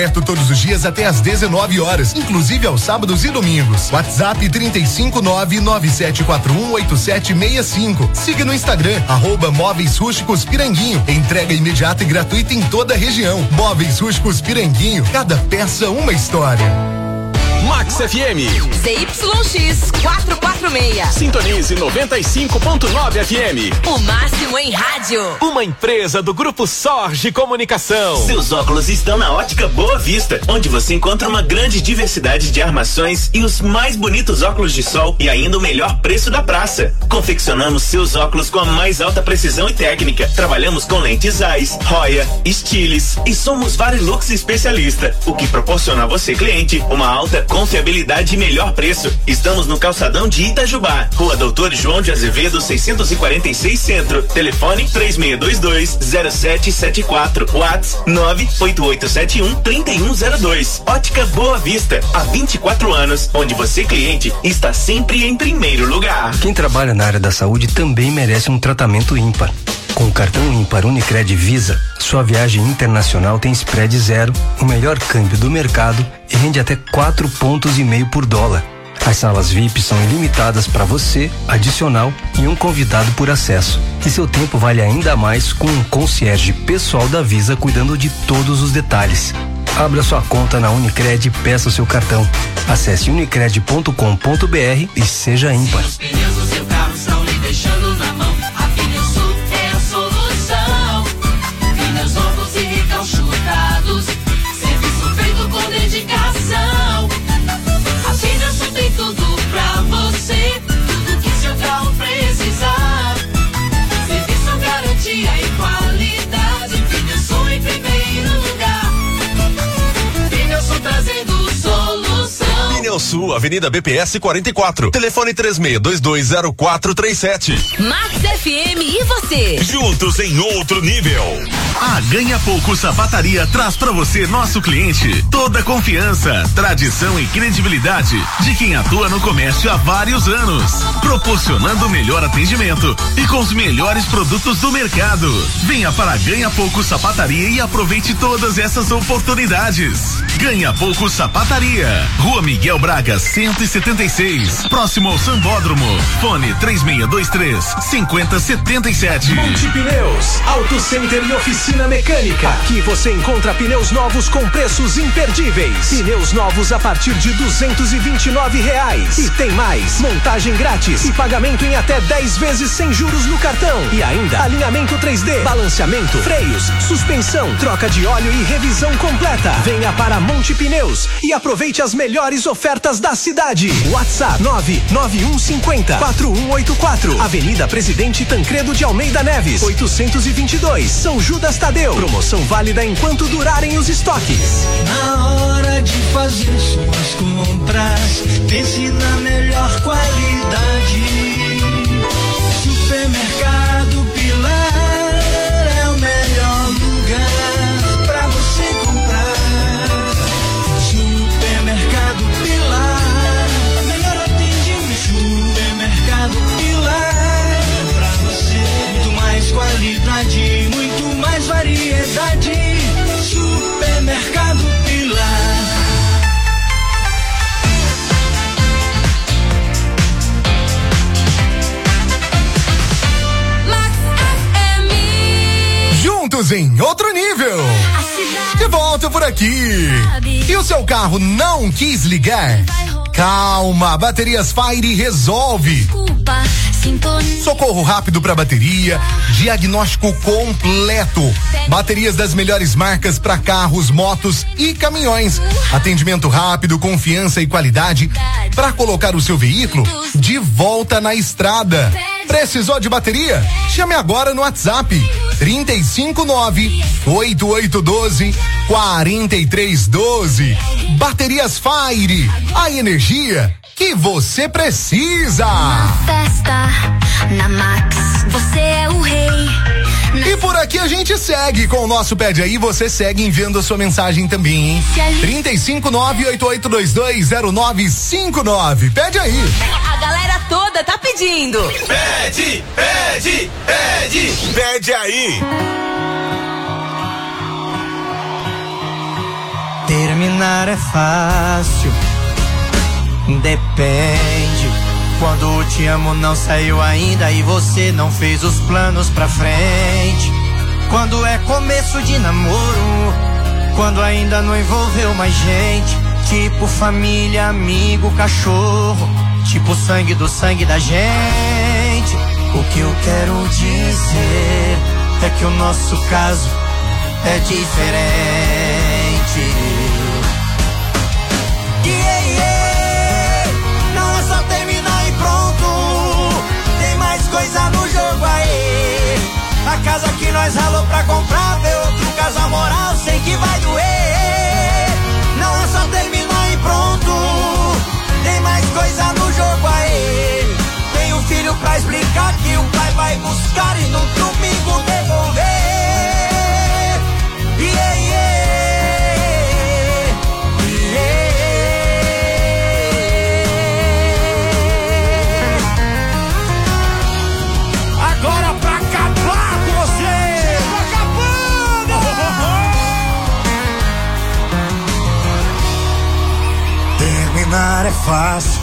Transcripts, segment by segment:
Aberto todos os dias até às 19 horas, inclusive aos sábados e domingos. WhatsApp 35997418765. Siga no Instagram, @Móveis Rústicos Piranguinho. Entrega imediata e gratuita em toda a região. Móveis Rústicos Piranguinho, cada peça uma história. Max FM. ZYX 446. Sintonize 95.9 FM. O máximo em rádio. Uma empresa do Grupo Sorge Comunicação. Seus óculos estão na Ótica Boa Vista, onde você encontra uma grande diversidade de armações e os mais bonitos óculos de sol e ainda o melhor preço da praça. Confeccionamos seus óculos com a mais alta precisão e técnica. Trabalhamos com lentes Zeiss, Roya, Stiles e somos Varilux especialista, o que proporciona a você, cliente, uma alta confiabilidade e melhor preço. Estamos no calçadão de Itajubá, Rua Doutor João de Azevedo 646 Centro. Telefone 36220774. WhatsApp 988713102. Ótica Boa Vista, há 24 anos, onde você, cliente, está sempre em primeiro lugar. Quem trabalha na área da saúde também merece um tratamento ímpar. Com o cartão ímpar Unicred Visa, sua viagem internacional tem spread zero, o melhor câmbio do mercado e rende até 4,5 pontos por dólar. As salas VIP são ilimitadas para você, adicional e um convidado por acesso. E seu tempo vale ainda mais com um concierge pessoal da Visa cuidando de todos os detalhes. Abra sua conta na Unicred e peça o seu cartão. Acesse unicred.com.br e seja ímpar. Os pneus do seu carro estão lhe deixando na mão. A Pneusul é a solução. Pneus novos e recalchutados. Serviço feito com dedicação. A Pneusul tem tudo pra você. Tudo que seu carro precisar. Serviço, garantia e qualidade. Pneusul em primeiro lugar. Pneusul trazendo solução. Pneusul, Avenida BPS 44. Telefone 36220437. Max FM e você. Juntos em outro nível. A Ganha Pouco Sapataria traz pra você, nosso cliente, toda a confiança, tradição e credibilidade de quem atua no comércio há vários anos, proporcionando o melhor atendimento e com os melhores produtos do mercado. Venha para a Ganha Pouco Sapataria e aproveite todas essas oportunidades. Ganha Pouco Sapataria, Rua Miguel Braga 176, próximo ao Sambódromo. Fone 3623-5077. Monte Pneus, Auto Center e Oficina Mecânica. Aqui você encontra pneus novos com preços imperdíveis. Pneus novos a partir de R$229. E tem mais, montagem grátis e pagamento em até 10 vezes sem juros no cartão. E ainda alinhamento 3D, balanceamento, freios, suspensão, troca de óleo e revisão completa. Venha para Monte Pneus e aproveite as melhores ofertas da cidade. WhatsApp 99150-4184. Avenida Presidente Tancredo de Almeida Neves, 822, São Judas Tadeu. Promoção válida enquanto durarem os estoques. Na hora de fazer suas compras, pense na melhor qualidade. Supermercado Pilar é o melhor lugar pra você comprar. Supermercado Pilar, melhor atendimento. Supermercado Pilar, pra você muito mais qualidade, muito mais variedade. Supermercado Pilar. Max FM. Juntos em outro nível. De volta por aqui. E o seu carro não quis ligar? Calma, Baterias Fire resolve. Socorro rápido para bateria, diagnóstico completo, baterias das melhores marcas para carros, motos e caminhões, atendimento rápido, confiança e qualidade para colocar o seu veículo de volta na estrada. Precisou de bateria? Chame agora no WhatsApp 359-8812-4312. Baterias Fire, a energia que você precisa. Na festa, na Max, você é o rei. E por aqui a gente segue com o nosso Pede Aí, você segue enviando a sua mensagem também, hein? 359-8822-0959. Pede aí. A galera toda tá pedindo. Pede, pede, pede, pede aí. Terminar é fácil, depende. Quando o te amo não saiu ainda e você não fez os planos pra frente. Quando é começo de namoro, quando ainda não envolveu mais gente. Tipo família, amigo, cachorro, tipo sangue do sangue da gente. O que eu quero dizer é que o nosso caso é diferente. Não é só terminar e pronto, tem mais coisa no jogo aí. A casa que nós ralou pra comprar, ver outro casal moral, sei que vai doer. Não é só terminar e pronto, tem mais coisa no jogo aí. Tem um filho pra explicar que o pai vai buscar e no domingo devolver. Agora pra acabar com você, acabando. Terminar é fácil,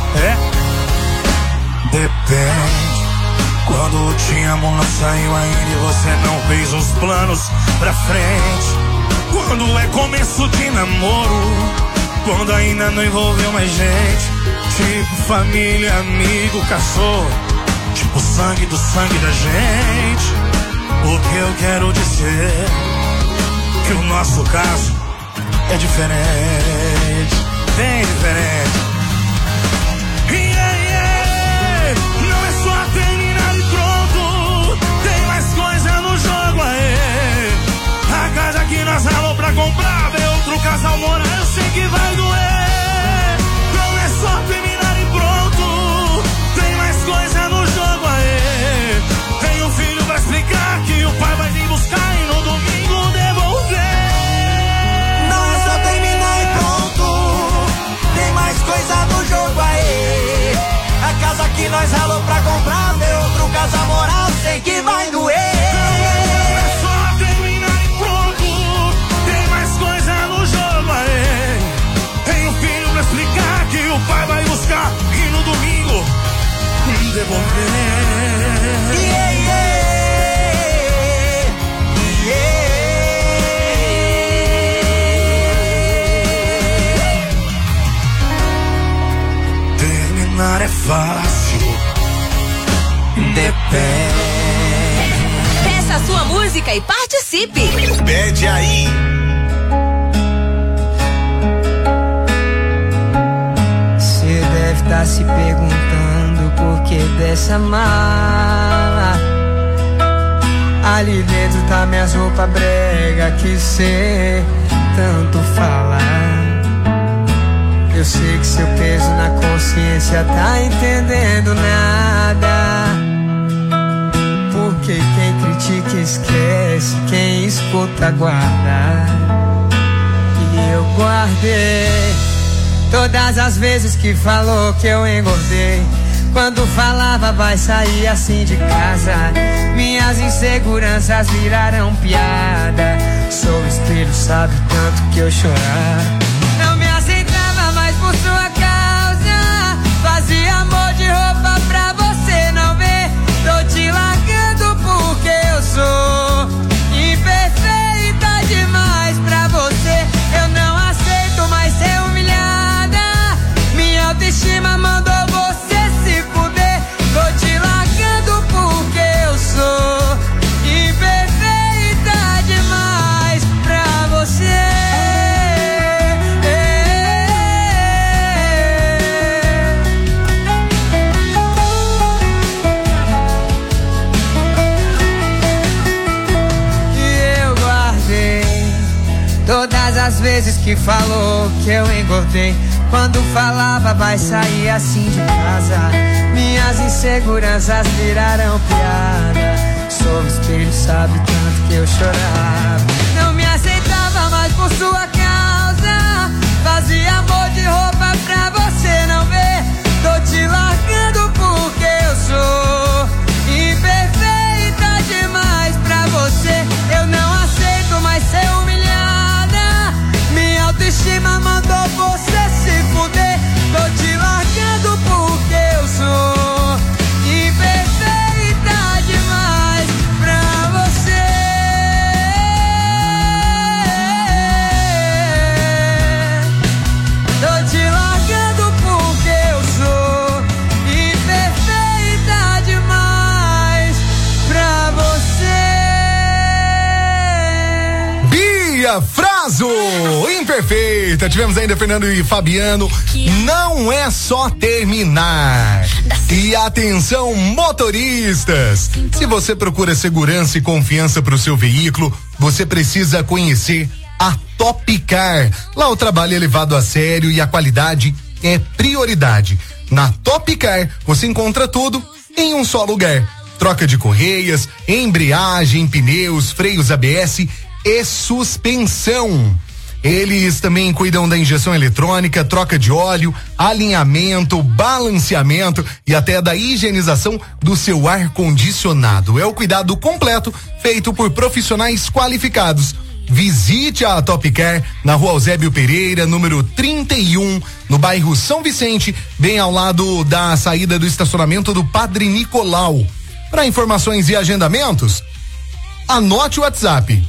depende. Quando te amo não saiu ainda e você não fez os planos pra frente. Quando é começo de namoro, quando ainda não envolveu mais gente. Tipo família, amigo, cachorro, tipo sangue do sangue da gente. O que eu quero dizer que o nosso caso é diferente, bem diferente. Não é só terminar e pronto, tem mais coisa no jogo aí. A casa que nós ralou pra comprar, ver outro casal morar, eu sei que vai doer. Não é só terminar e pronto, tem mais coisa no jogo aí. Tem um filho pra explicar que o pai vai vir buscar e no domingo devolver. Não é só terminar e pronto, tem mais coisa no jogo aí. A casa que nós ralou pra comprar, ver outro casal morar, sei que vai doer. Explicar que o pai vai buscar e no domingo devolver. Terminar é fácil, depende. Peça a sua música e participe. Pede aí. Tá se perguntando por que dessa mala. Ali dentro tá minhas roupas brega que cê tanto fala. Eu sei que seu peso na consciência tá entendendo nada. Porque quem critica esquece, quem escuta guarda. E eu guardei todas as vezes que falou que eu engordei. Quando falava vai sair assim de casa, minhas inseguranças viraram piada. Sou espelho, sabe tanto que eu chorar. Não me aceitava mais por sua causa, fazia amor de roupa pra você não ver. Tô te largando porque eu sou imperfeita demais pra você. Eu não aceito mais ser humilhada, minha autoestima mandou você se fuder. Tô te largando porque eu sou imperfeita demais pra você. E eu guardei todas as vezes que falou que eu engordei. Quando falava vai sair assim de casa, minhas inseguranças viraram piada. Sou espelho, sabe tanto que eu chorava. Não me aceitava mais por sua causa, fazia amor de roupa pra você não ver. Tô te largando porque eu sou imperfeita demais pra você. Eu não aceito mais ser humilhada, minha autoestima perfeita. Tivemos ainda Fernando e Fabiano. Não é só terminar. E atenção, motoristas. Se você procura segurança e confiança para o seu veículo, você precisa conhecer a Topcar. Lá o trabalho é levado a sério e a qualidade é prioridade. Na Topcar você encontra tudo em um só lugar. Troca de correias, embreagem, pneus, freios ABS e suspensão. Eles também cuidam da injeção eletrônica, troca de óleo, alinhamento, balanceamento e até da higienização do seu ar-condicionado. É o cuidado completo feito por profissionais qualificados. Visite a Topcar na Rua Eusébio Pereira, número 31, no bairro São Vicente, bem ao lado da saída do estacionamento do Padre Nicolau. Para informações e agendamentos, anote o WhatsApp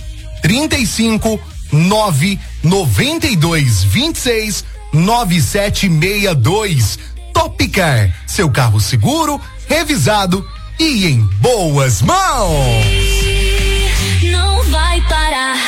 35-992-26-9762. Topcar, seu carro seguro, revisado e em boas mãos. Não vai parar.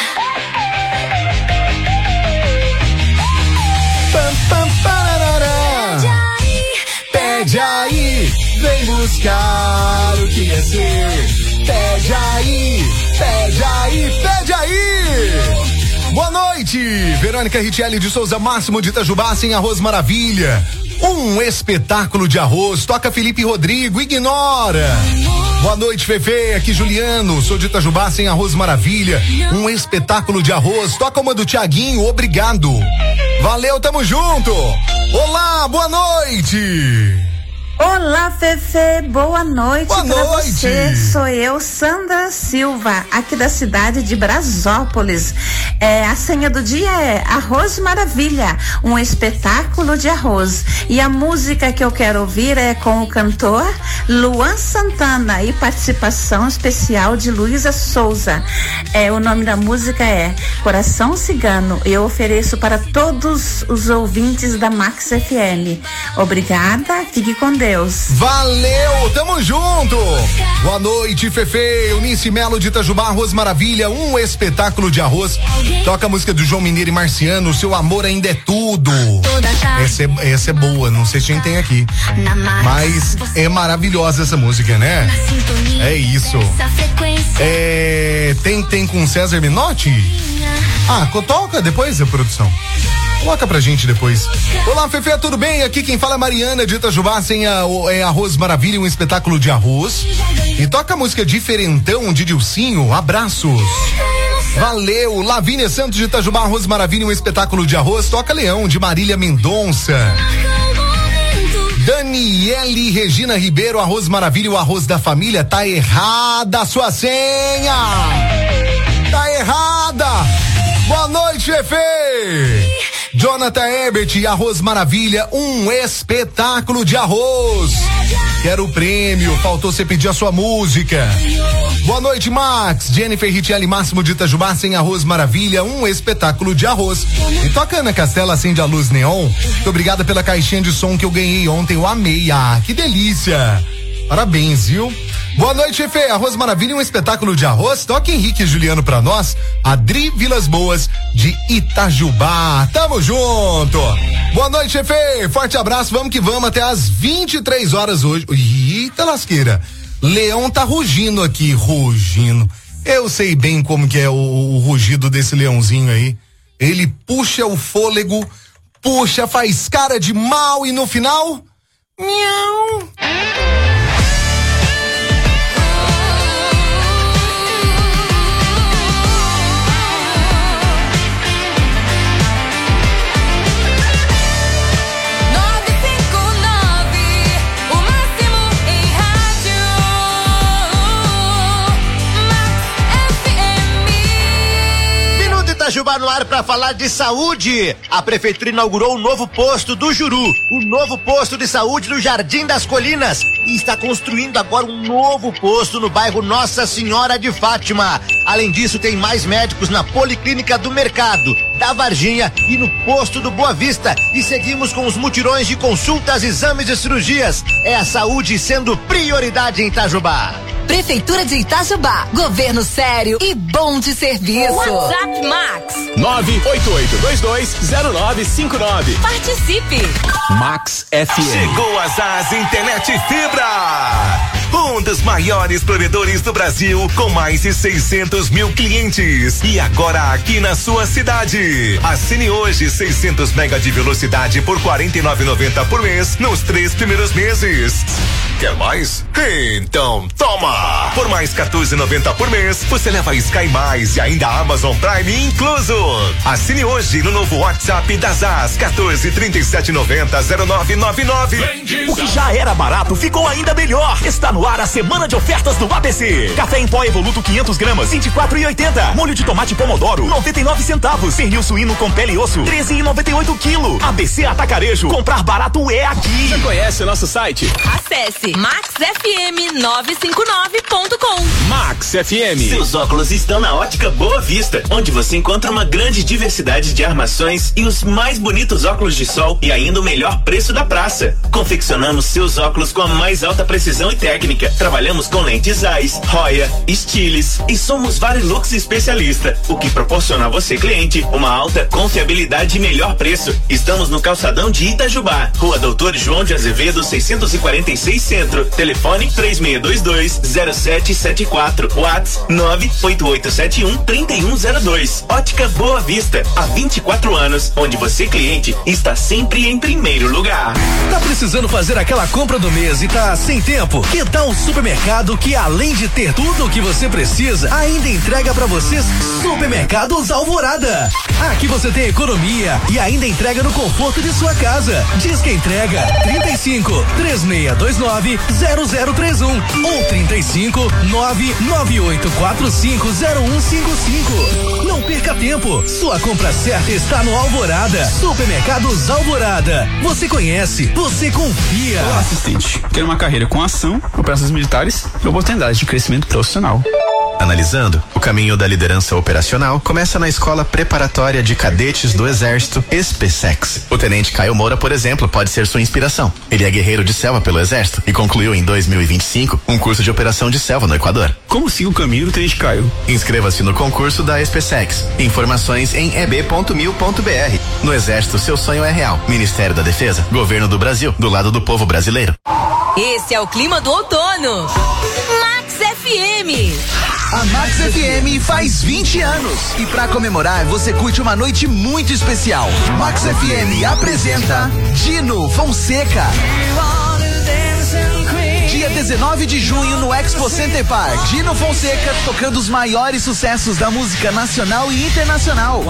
Pede aí, vem buscar o que é seu. Pede aí, pede aí, pede aí. Boa noite, Verônica Richelli de Souza Máximo de Itajubá, sem arroz maravilha. Um espetáculo de arroz. Toca Felipe Rodrigo, ignora. Boa noite, Fefe, aqui Juliano, sou de Itajubá, sem arroz maravilha. Um espetáculo de arroz. Toca uma do Tiaguinho, obrigado. Valeu, tamo junto. Olá, boa noite. Olá, Fefe, boa noite pra você. Sou eu, Sandra Silva, aqui da cidade de Brasópolis. A senha do dia é Arroz Maravilha, um espetáculo de arroz. E a música que eu quero ouvir é com o cantor Luan Santana e participação especial de Luísa Souza. O nome da música é Coração Cigano. Eu ofereço para todos os ouvintes da Max FM. Obrigada, fique com Deus. Valeu, tamo junto. Boa noite, Fefe, Eunice Melo de Itajubá, Arroz Maravilha, um espetáculo de arroz. Toca a música do João Mineiro e Marciano, Seu Amor Ainda é Tudo. Essa é boa, não sei se a gente tem aqui, mas é maravilhosa essa música, né? É isso. Tem com César Menotti? Toca depois, a produção. Coloca pra gente depois. Olá, Fefe, tudo bem? Aqui quem fala é Mariana de Itajubá, sem Arroz Maravilha, um espetáculo de arroz. E toca a música Diferentão de Dilcinho, abraços. Valeu, Lavínia Santos de Itajubá, Arroz Maravilha, um espetáculo de arroz. Toca Leão de Marília Mendonça. Daniele Regina Ribeiro, Arroz Maravilha, o arroz da família. Tá errada a sua senha. Tá errada. Boa noite, Fefe. Jonathan Herbert, Arroz Maravilha, um espetáculo de arroz. Quero o prêmio, faltou você pedir a sua música. Boa noite, Max. Jennifer Richelli Máximo de Itajubá, sem Arroz Maravilha, um espetáculo de arroz. E toca Ana Castela, acende a luz neon. Muito obrigada pela caixinha de som que eu ganhei ontem, eu amei. Que delícia. Parabéns, viu? Boa noite, Fefe. Arroz Maravilha, um espetáculo de arroz. Toca Henrique e Juliano pra nós. Adri Vilas Boas de Itajubá. Tamo junto. Boa noite, Fefe. Forte abraço. Vamos que vamos até às 23 horas hoje. Eita lasqueira. Leão tá rugindo aqui, rugindo. Eu sei bem como que é o rugido desse leãozinho aí. Ele puxa o fôlego, puxa, faz cara de mal e no final, miau. Itajubá no ar para falar de saúde. A prefeitura inaugurou o novo posto do Juru, o novo posto de saúde no Jardim das Colinas, e está construindo agora um novo posto no bairro Nossa Senhora de Fátima. Além disso, tem mais médicos na Policlínica do Mercado, da Varginha e no posto do Boa Vista. E seguimos com os mutirões de consultas, exames e cirurgias. É a saúde sendo prioridade em Itajubá. Prefeitura de Itajubá. Governo sério e bom de serviço. WhatsApp Max 988220959. Participe. Max FM. Chegou a Zaz Internet Fibra. Um dos maiores provedores do Brasil, com mais de 600 mil clientes. E agora aqui na sua cidade. Assine hoje 600 mega de velocidade por R$ 49,90 por mês nos 3 primeiros meses. Quer mais? Então toma! Por mais R$ 14,90 por mês, você leva Sky Mais e ainda Amazon Prime incluso. Assine hoje no novo WhatsApp da Zaz 1437900999. O que já era barato ficou ainda melhor. Está no ar a semana de ofertas do ABC. Café em pó Evoluto 500 gramas, 24,80. Molho de tomate Pomodoro, 99 centavos. Pernil suíno com pele e osso, 13,98 quilo. ABC Atacarejo, comprar barato é aqui. Já conhece o nosso site? Acesse maxfm959.com. Max FM. Seus óculos estão na Ótica Boa Vista, onde você encontra uma grande diversidade de armações e os mais bonitos óculos de sol e ainda o melhor preço da praça. Confeccionamos seus óculos com a mais alta precisão e técnica. Trabalhamos com lentes Zeiss, Roya, Stiles e somos Varilux especialista, o que proporciona a você, cliente, uma alta confiabilidade e melhor preço. Estamos no calçadão de Itajubá, Rua Doutor João de Azevedo 646 Centro. Telefone 3622-0774. WhatsApp 98871-3102. Ótica Boa Vista, há 24 anos, onde você, cliente, está sempre em primeiro lugar. Tá precisando fazer aquela compra do mês e tá sem tempo? Que tal um supermercado que, além de ter tudo o que você precisa, ainda entrega pra vocês? Supermercados Alvorada. Aqui você tem economia e ainda entrega no conforto de sua casa. Diz que entrega 35 3629 0031 ou 35 99845 0155. Não perca tempo. Sua compra certa está no Alvorada. Supermercados Alvorada. Você conhece, você confia. Olá, assistente. Quero uma carreira com ação, operações militares e oportunidades de crescimento profissional. Analisando, o caminho da liderança operacional começa na Escola Preparatória de Cadetes do Exército, SPSEX. O Tenente Caio Moura, por exemplo, pode ser sua inspiração. Ele é guerreiro de selva pelo Exército e concluiu em 2025 um curso de operação de selva no Equador. Como siga o caminho do Tenente Caio? Inscreva-se no concurso da SPSEX. Informações em eb.mil.br. No Exército, seu sonho é real. Ministério da Defesa, Governo do Brasil, do lado do povo brasileiro. Esse é o clima do outono. Max FM. A Max FM faz 20 anos e pra comemorar você curte uma noite muito especial. Max FM apresenta Dino Fonseca. Dia 19 de junho no Expo Center Park. Dino Fonseca tocando os maiores sucessos da música nacional e internacional.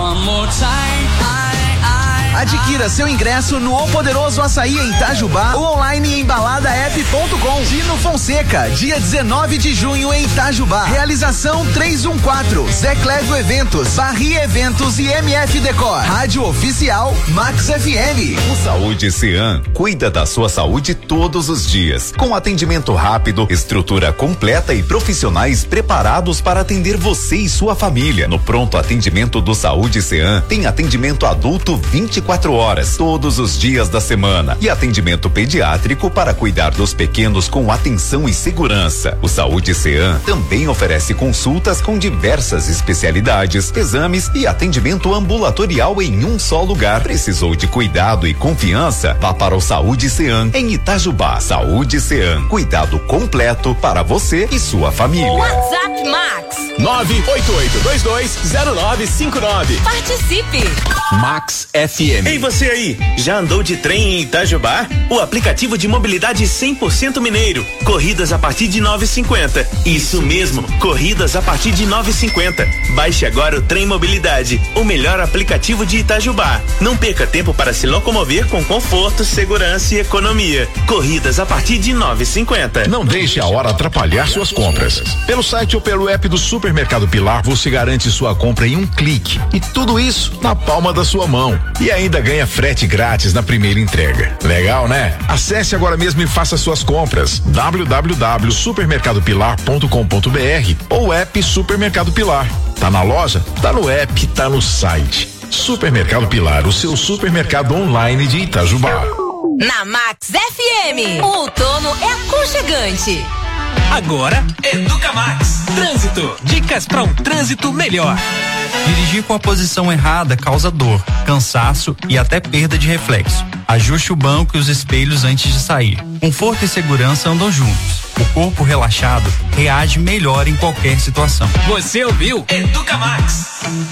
Adquira seu ingresso no O Poderoso Açaí em Itajubá ou online em baladaep.com. Dino Fonseca, dia 19 de junho em Itajubá. Realização 314, Zé Clédio Eventos, Barri Eventos e MF Decor. Rádio Oficial Max FM. O Saúde Cean cuida da sua saúde todos os dias, com atendimento rápido, estrutura completa e profissionais preparados para atender você e sua família. No pronto atendimento do Saúde Cean tem atendimento adulto 24 horas, todos os dias da semana, e atendimento pediátrico para cuidar dos pequenos com atenção e segurança. O Saúde Cean também oferece consultas com diversas especialidades, exames e atendimento ambulatorial em um só lugar. Precisou de cuidado e confiança? Vá para o Saúde Cean em Itajubá. Saúde Cean, cuidado completo para você e sua família. WhatsApp Max 988220959. Participe. Max FM. Ei, você aí, já andou de trem em Itajubá? O aplicativo de mobilidade 100% mineiro. Corridas a partir de 9,50. Isso mesmo, corridas a partir de 9,50. Baixe agora o Trem Mobilidade, o melhor aplicativo de Itajubá. Não perca tempo para se locomover com conforto, segurança e economia. Corridas a partir de 9,50. Não deixe a hora atrapalhar suas compras. Pelo site ou pelo app do Supermercado Pilar, você garante sua compra em um clique. E tudo isso na palma da sua mão. E ainda ganha frete grátis na primeira entrega. Legal, né? Acesse agora mesmo e faça suas compras. www.supermercadopilar.com.br ou app Supermercado Pilar. Tá na loja? Tá no app, tá no site. Supermercado Pilar, o seu supermercado online de Itajubá. Na Max FM, o outono é aconchegante. Agora, Educa Max. Trânsito. Dicas para um trânsito melhor. Dirigir com a posição errada causa dor, cansaço e até perda de reflexo. Ajuste o banco e os espelhos antes de sair. Conforto e segurança andam juntos. O corpo relaxado reage melhor em qualquer situação. Você ouviu? Educa Max.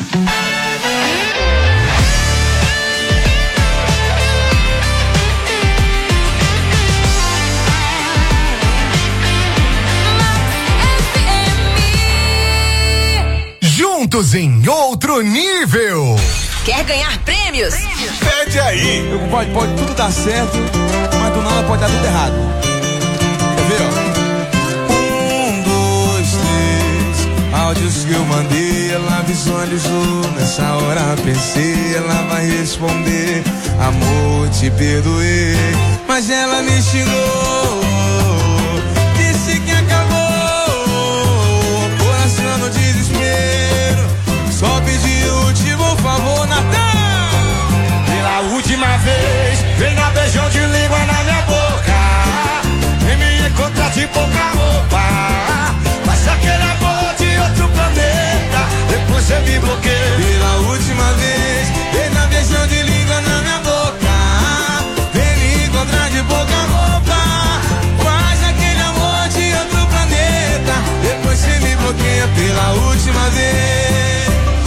Juntos em outro nível. Quer ganhar prêmios? Pede aí. Pode tudo dar certo, mas do nada pode dar tudo errado. Quer ver, ó? 1, 2, 3. Áudios que eu mandei, ela visualizou. Nessa hora pensei, ela vai responder. Amor, te perdoei, mas ela me xingou. Disse que acabou, coração no desespero. Só pedi o último favor, Natan. Pela última vez, vem dar beijão de língua na minha boca. Vem me encontrar de pouca roupa. Mas aquele amor de outro planeta, depois você me bloqueia. Pela última vez, vem dar beijão de língua na minha boca. Vem me encontrar de pouca roupa. Faz aquele amor de outro planeta, depois você me bloqueia. Pela última vez.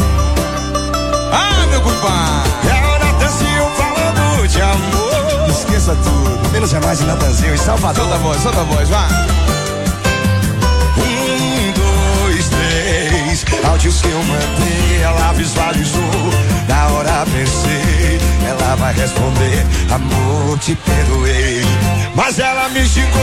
Ah, meu compadre, é hora Natanzinho falando de amor. Esqueça tudo, menos é mais de Natanzinho em Salvador. Solta a voz, vai. 1, 2, 3. Áudios que eu mandei, ela visualizou. Na hora pensei, ela vai responder. Amor, te perdoei, mas ela me xingou.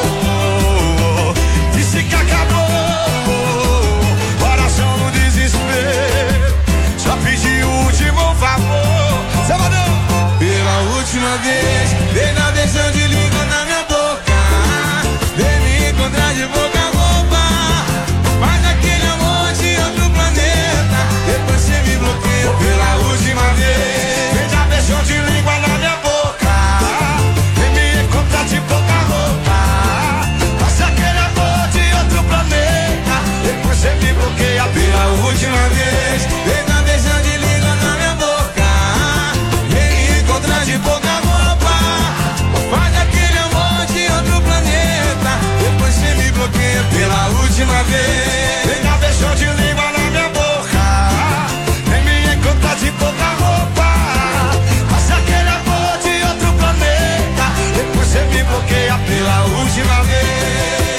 Disse que acabou, coração no desespero. Só pedi o último favor, Salvador. Pela última vez, vem dar beijão de língua na minha boca. Vem me encontrar de boca a roupa. Faz aquele amor de outro planeta, depois você me bloqueia. Pela última vez, vem dar beijão de língua na minha boca. Vem me encontrar de boca a roupa. Faz aquele amor de outro planeta, depois você me bloqueia. Pela última vez, vem dar beijão de língua na minha boca. Vem me encontrar de boca a roupa. Faz aquele amor de outro planeta, depois você me bloqueia. Pela última vez, vem dar beijão de língua na minha boca. Vem me encontrar de boca a roupa. Faz aquele amor de outro planeta, depois você me bloqueia. Pela última vez.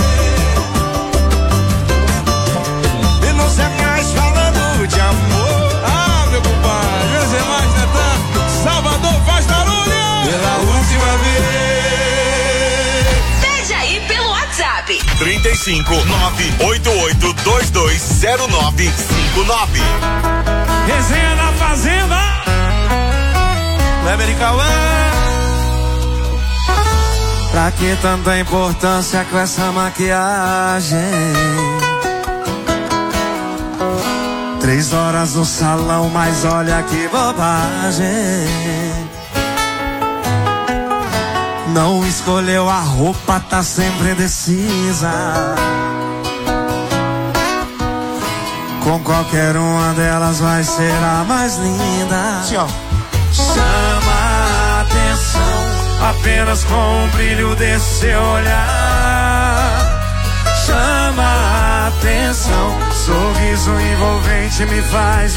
E não sei mais falando de amor. Ah, meu compadre, menos é mais, Natan. Salvador faz barulho. Pela última vez. Pede aí pelo WhatsApp. 35-988220959. Resenha na Fazenda. Kleber e Cauã. Pra que tanta importância com essa maquiagem? 3 horas no salão, mas olha que bobagem. Não escolheu a roupa, tá sempre indecisa. Com qualquer uma delas vai ser a mais linda. Chama a atenção apenas com o brilho desse seu olhar. Chama a atenção, sorriso envolvente me faz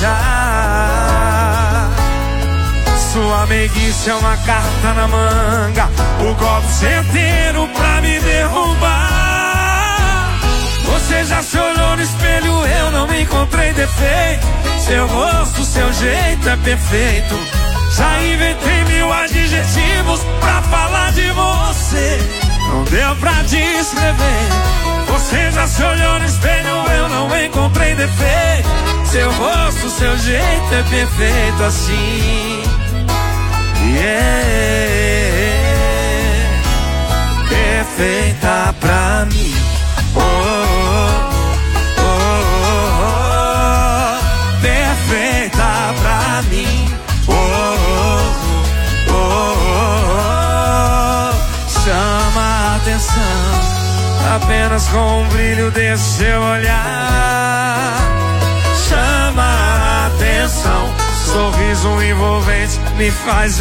viajar. Sua meiguice é uma carta na manga, o golpe certeiro pra me derrubar. Você já se olhou no espelho, eu não encontrei defeito. Seu rosto, seu jeito é perfeito. Já inventei 1000 adjetivos pra falar de você. Não deu pra descrever. Você já se olhou no espelho, eu não encontrei defeito. Seu rosto, seu jeito é perfeito assim. Perfeita pra mim. Oh, oh, oh, oh, oh. Perfeita pra mim. Oh, oh, oh, oh. Chama a atenção apenas com o brilho desse seu olhar. Chama a atenção, sorriso envolvente me faz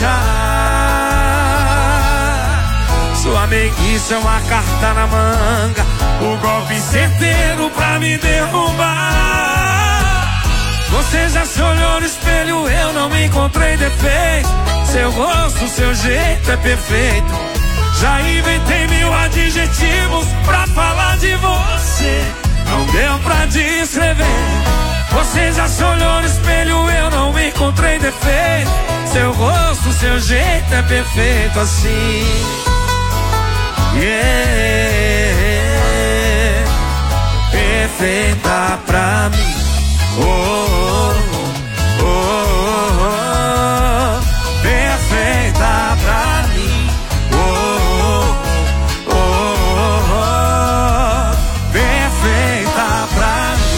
viajar. Sua meiguice é uma carta na manga, o golpe certeiro pra me derrubar. Você já se olhou no espelho, eu não me encontrei defeito. Seu rosto, seu jeito é perfeito. Já inventei 1000 adjetivos pra falar de você, não deu pra descrever. Você já se olhou no espelho, eu não me encontrei defeito. Seu rosto, seu jeito é perfeito assim. Yeah, perfeita pra mim. Oh, oh, oh, oh, oh. Perfeita pra mim. Oh, oh, oh, oh, oh. Perfeita pra mim.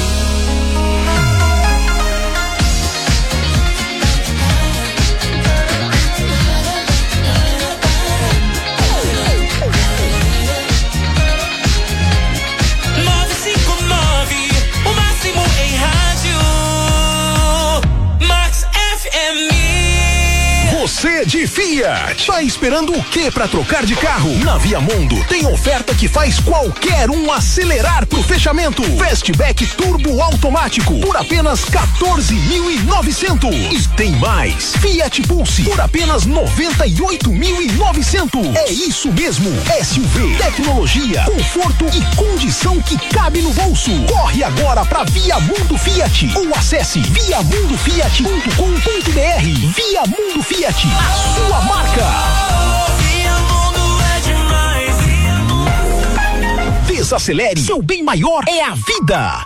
Você de Fiat, tá esperando o que pra trocar de carro? Na Viamundo tem oferta que faz qualquer um acelerar pro fechamento. Fastback turbo automático por apenas 14.900. E tem mais, Fiat Pulse por apenas 98.900. É isso mesmo, SUV, tecnologia, conforto e condição que cabe no bolso. Corre agora pra Viamundo Fiat ou acesse viamundofiat.com.br. Viamundo Fiat, a sua marca. Viamundo é demais. Desacelere, seu bem maior é a vida.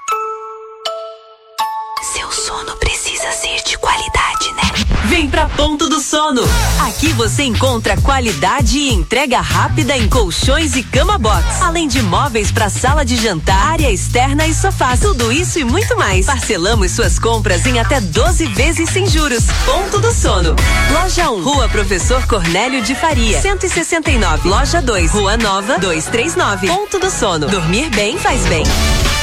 Seu sono precisa ser de qualidade, né? Vem pra Ponto do Sono. Aqui você encontra qualidade e entrega rápida em colchões e cama box, além de móveis para sala de jantar, área externa e sofás. Tudo isso e muito mais. Parcelamos suas compras em até 12 vezes sem juros. Ponto do Sono. Loja 1, Rua Professor Cornélio de Faria, 169. Loja 2, Rua Nova, 239. Ponto do Sono. Dormir bem faz bem. 1, 2,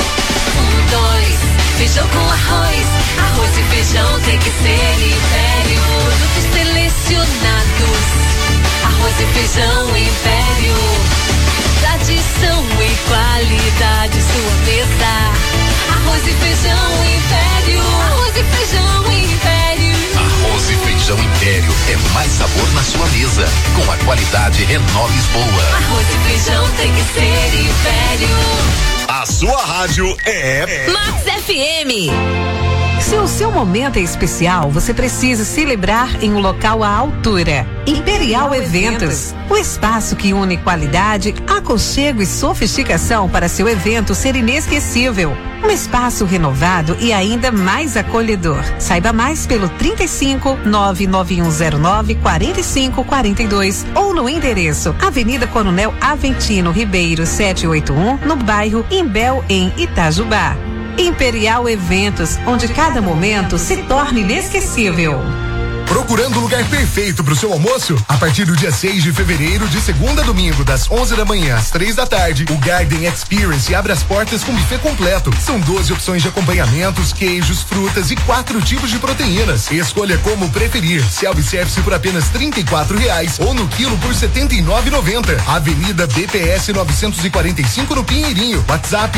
feijão com arroz. Arroz e feijão tem que ser Império. Produtos selecionados. Arroz e feijão Império. Tradição e qualidade, sua mesa. Arroz e feijão Império. Arroz e feijão Império. Arroz e feijão Império é mais sabor na sua mesa. Com a qualidade Renault Lisboa. Arroz e feijão tem que ser Império. A sua rádio é Max FM. Se o seu momento é especial, você precisa celebrar em um local à altura. Imperial Eventos, o espaço que une qualidade, aconchego e sofisticação para seu evento ser inesquecível. Um espaço renovado e ainda mais acolhedor. Saiba mais pelo 35 99109 4542 ou no endereço Avenida Coronel Aventino Ribeiro 781, no bairro Imbel, em Itajubá. Imperial Eventos, onde cada momento se torna inesquecível. Procurando o lugar perfeito para o seu almoço? A partir do dia 6 de fevereiro, de segunda a domingo, das 11 da manhã às 3 da tarde, o Garden Experience abre as portas com buffet completo. São 12 opções de acompanhamentos, queijos, frutas e 4 tipos de proteínas. Escolha como preferir. Self-service por apenas R$34 ou no quilo por R$79,90. Avenida BPS 945 no Pinheirinho. WhatsApp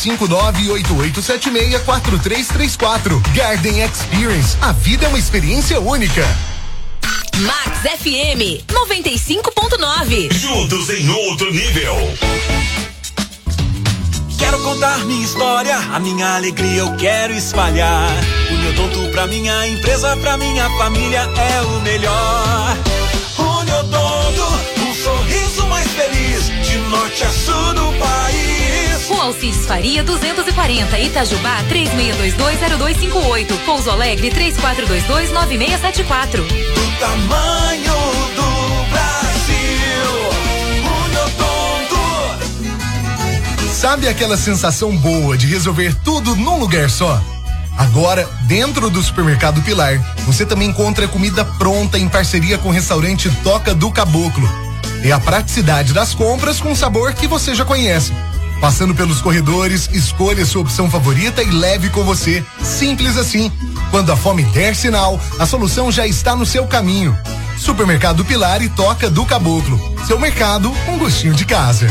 35988764334. Garden Experience. A vida é uma experiência única. Max FM 95.9. Juntos em outro nível. Quero contar minha história, a minha alegria eu quero espalhar. Uniodonto pra minha empresa, pra minha família é o melhor. Uniodonto, um sorriso mais feliz, de norte a sul do país. Rua Alcides Faria 240, Itajubá 36220258, Pouso Alegre 34229674. Do tamanho do Brasil, Uniodonto. Sabe aquela sensação boa de resolver tudo num lugar só? Agora, dentro do Supermercado Pilar, você também encontra comida pronta em parceria com o restaurante Toca do Caboclo. É a praticidade das compras com o sabor que você já conhece. Passando pelos corredores, escolha sua opção favorita e leve com você. Simples assim. Quando a fome der sinal, a solução já está no seu caminho. Supermercado Pilar e Toca do Caboclo. Seu mercado com gostinho de casa.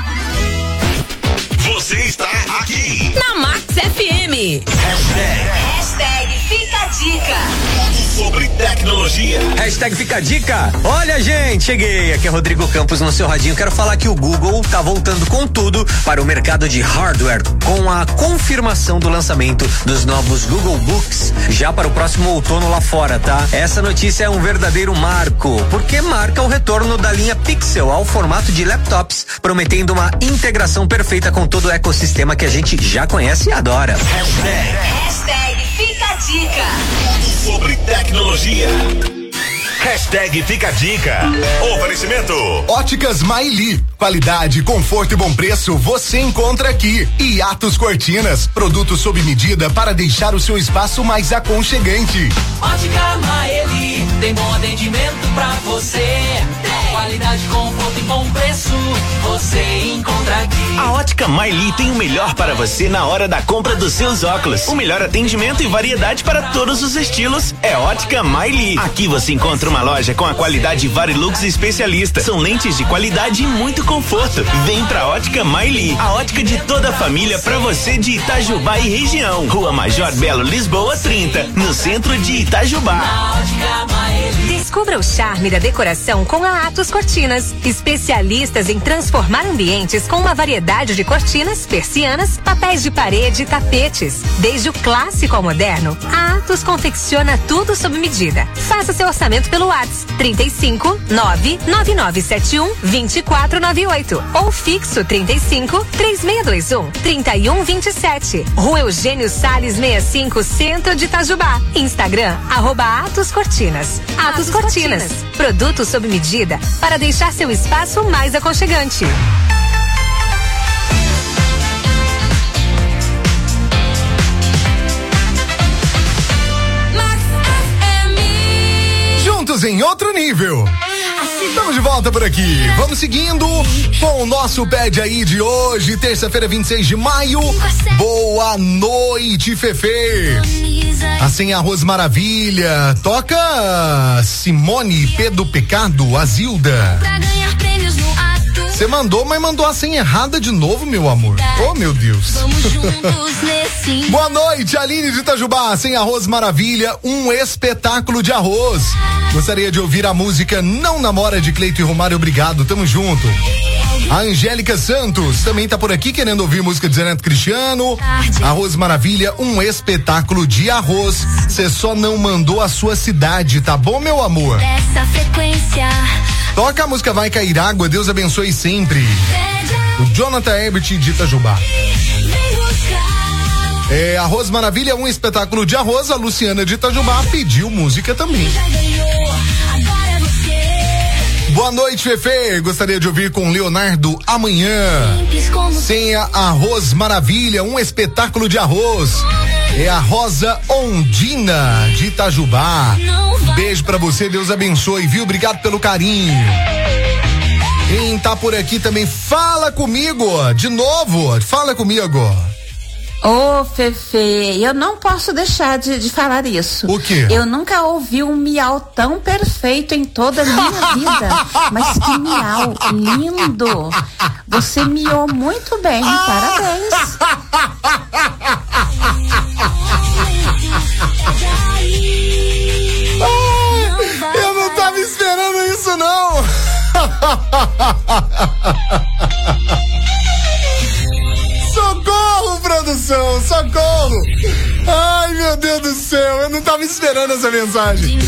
Você está aqui na Max FM. Hashtag Fica a Dica. Sobre tecnologia. Hashtag Fica a Dica. Olha, gente, cheguei. Aqui é Rodrigo Campos no seu radinho. Quero falar que o Google tá voltando com tudo para o mercado de hardware, com a confirmação do lançamento dos novos Google Books já para o próximo outono lá fora, tá? Essa notícia é um verdadeiro marco, porque marca o retorno da linha Pixel ao formato de laptops, prometendo uma integração perfeita com todo o ecossistema que a gente já conhece e adora. Hashtag Fica a Dica. Sobre tecnologia. Hashtag Fica a Dica. Oferecimento. Óticas Maili. Qualidade, conforto e bom preço você encontra aqui. E Atos Cortinas. Produtos sob medida para deixar o seu espaço mais aconchegante. Ótica Maili. Tem bom atendimento pra você. Qualidade, conforto e bom preço você encontra aqui. A Ótica Maili tem o melhor para você na hora da compra dos seus óculos. O melhor atendimento e variedade para todos os estilos é Ótica Maili. Aqui você encontra uma loja com a qualidade Varilux especialista. São lentes de qualidade e muito conforto. Vem pra Ótica Maili, a ótica de toda a família pra você de Itajubá e região. Rua Major Belo, Lisboa 30, no centro de Itajubá. Descubra o charme da decoração com a Atos Cortinas. Especialistas em transformar ambientes com uma variedade de cortinas, persianas, papéis de parede e tapetes. Desde o clássico ao moderno, a Atos confecciona tudo sob medida. Faça seu orçamento pelo WhatsApp 35 99971 2498 ou fixo 35 3621 3127. Rua Eugênio Salles 65, Centro de Itajubá. Instagram @Atos Cortinas. Atos Cortinas. Produtos sob medida para deixar seu espaço mais aconchegante. Juntos em outro nível. Estamos de volta por aqui. Vamos seguindo com o nosso Pede Aí de hoje, terça-feira, 26 de maio. Boa noite, Fefe. Assim, Arroz Maravilha. Toca Simone P do Pecado, Azilda. Você mandou, mas mandou a senha errada de novo, meu amor. Oh, meu Deus. Boa noite, Aline de Itajubá. Sem Arroz Maravilha, um espetáculo de arroz. Gostaria de ouvir a música Não Namora de Cleito e Romário. Obrigado, tamo junto. A Angélica Santos também tá por aqui querendo ouvir música de Zé Neto Cristiano. Arroz Maravilha, um espetáculo de arroz. Você só não mandou a sua cidade, tá bom, meu amor? Essa frequência. Toca a música Vai Cair Água, Deus abençoe sempre. O Jonathan Herbert de Itajubá. Arroz Maravilha, um espetáculo de arroz. A Luciana de Itajubá pediu música também. Boa noite, Fefe. Gostaria de ouvir com Leonardo Amanhã. Senha Arroz Maravilha, um espetáculo de arroz. É a Rosa Ondina de Itajubá. Beijo pra você, Deus abençoe, viu? Obrigado pelo carinho. Quem tá por aqui também, fala comigo, de novo, fala comigo. Ô, Fefe, eu não posso deixar de falar isso. O quê? Eu nunca ouvi um miau tão perfeito em toda a minha vida. Mas que miau lindo. Você miou muito bem, parabéns. Eu não tava esperando isso, não. Socorro, produção, socorro. Ai, meu Deus do céu, eu não tava esperando essa mensagem.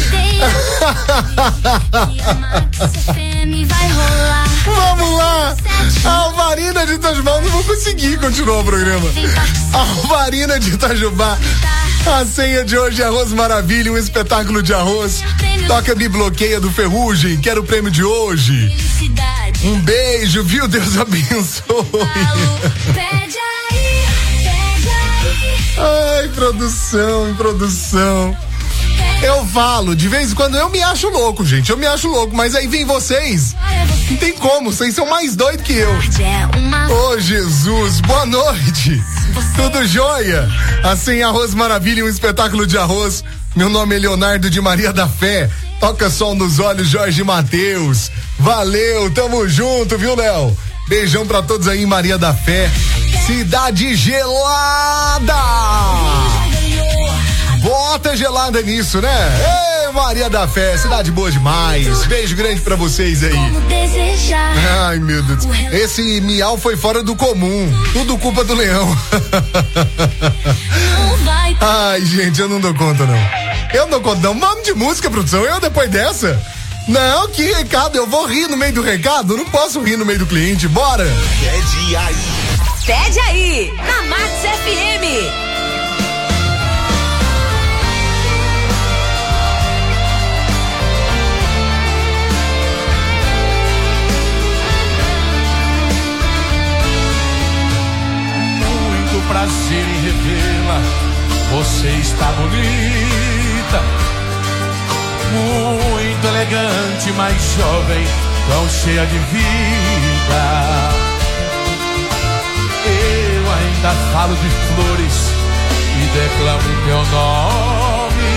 Vamos lá. A Alvarina de Itajubá, não vou conseguir continuar o programa. Alvarina de Itajubá. A senha de hoje é Arroz Maravilha, um espetáculo de arroz. Toca Me Bloqueia do Ferrugem, quero o prêmio de hoje. Um beijo, viu? Deus abençoe. Ai, produção. Eu falo, de vez em quando eu me acho louco, gente. Eu me acho louco, mas aí vem vocês. Não tem como, vocês são mais doidos que eu. Ô, Jesus, boa noite. Tudo jóia? Assim, Arroz Maravilha, um espetáculo de arroz. Meu nome é Leonardo de Maria da Fé. Toca sol nos olhos, Jorge Mateus. Valeu, tamo junto, viu, Léo? Beijão pra todos aí em Maria da Fé. Cidade gelada! Bota gelada nisso, né? Ei, Maria da Fé, cidade boa demais. Beijo grande pra vocês aí. Ai, meu Deus. Esse miau foi fora do comum. Tudo culpa do leão. Ai, gente, eu não dou conta, não. Eu não dou conta, não. Vamos de música, produção. Eu depois dessa? Não, que recado. Eu vou rir no meio do recado? Não posso rir no meio do cliente. Bora. Pede aí. Pede aí, na Max FM. Prazer em revê-la, você está bonita, muito elegante, mais jovem, tão cheia de vida. Eu ainda falo de flores e declamo teu nome,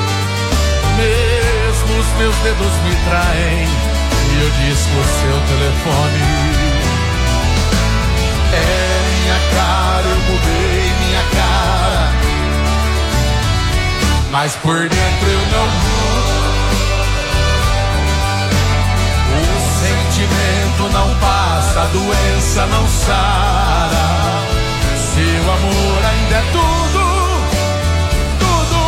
mesmo os meus dedos me traem e eu disco o seu telefone. Minha cara, eu mudei minha cara, mas por dentro eu não mudo. O sentimento não passa, a doença não sara. Seu amor ainda é tudo, tudo.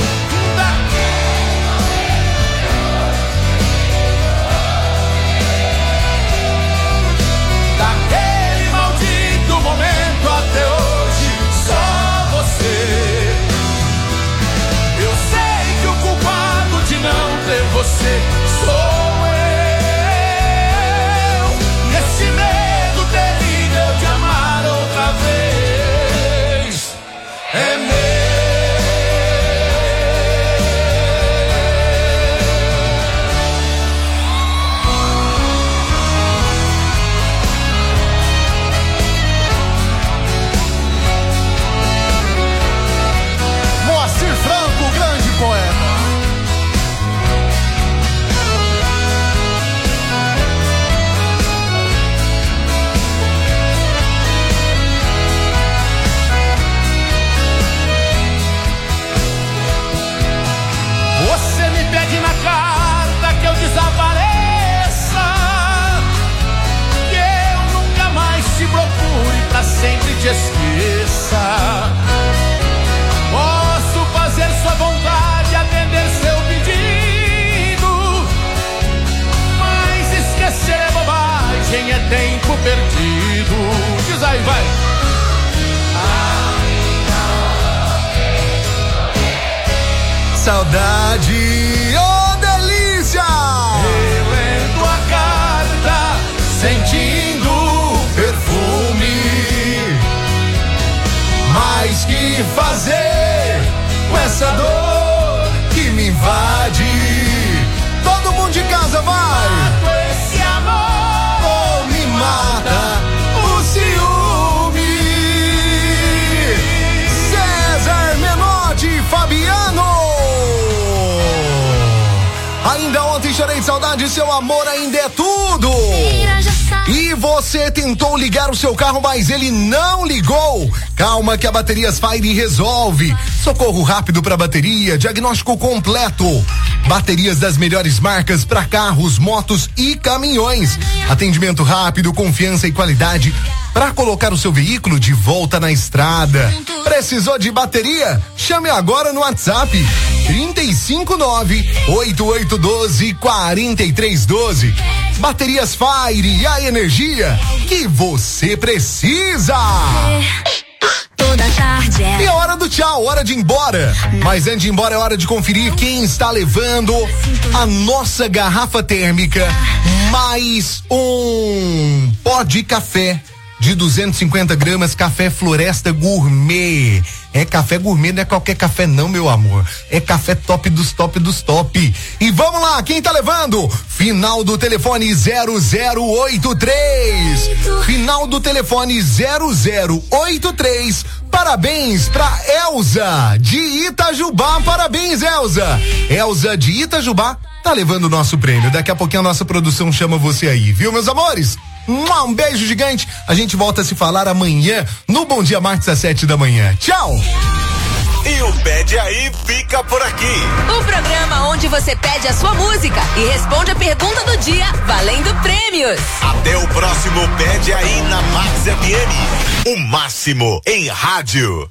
Daquele maldito momento até hoje, só você. Eu sei que o culpado de não ter você sou eu. Esse medo terrível de amar outra vez é meu. Moacir Franco, grande poeta. Você me pede na carta que eu desapareça, que eu nunca mais te procure, pra sempre te esqueça. Posso fazer sua vontade, atender seu pedido, mas esquecer é bobagem, é tempo perdido. Diz aí, vai. Saudade, oh delícia! Relendo a carta, sentindo o perfume. Mas que fazer com essa dor que me invade? Todo mundo de casa vai! Esse amor, oh, me mata o ciúme. César Menotti, Fabiano. Ainda ontem chorei de saudade, seu amor ainda é tudo. E você tentou ligar o seu carro, mas ele não ligou. Calma que a Baterias Fire resolve. Socorro rápido para bateria, diagnóstico completo. Baterias das melhores marcas para carros, motos e caminhões. Atendimento rápido, confiança e qualidade para colocar o seu veículo de volta na estrada. Precisou de bateria? Chame agora no WhatsApp 359-8812-4312. Baterias Fire, a energia que você precisa. Toda tarde E é hora do tchau, hora de ir embora. Mas antes de ir embora é hora de conferir quem está levando a nossa garrafa térmica, mais um pó de café de 250 gramas, café Floresta Gourmet. É café gourmet, não é qualquer café não, meu amor. É café top dos top dos top. E vamos lá, quem tá levando? Final do telefone 0083. Final do telefone 0083. Parabéns pra Elza de Itajubá. Parabéns, Elza. Elza de Itajubá tá levando o nosso prêmio. Daqui a pouquinho a nossa produção chama você aí, viu, meus amores? Um beijo gigante. A gente volta a se falar amanhã no Bom Dia Marques às 7 da manhã. Tchau. E o Pede Aí fica por aqui. O programa onde você pede a sua música e responde a pergunta do dia, valendo prêmios. Até o próximo Pede Aí na Max FM. O máximo em rádio.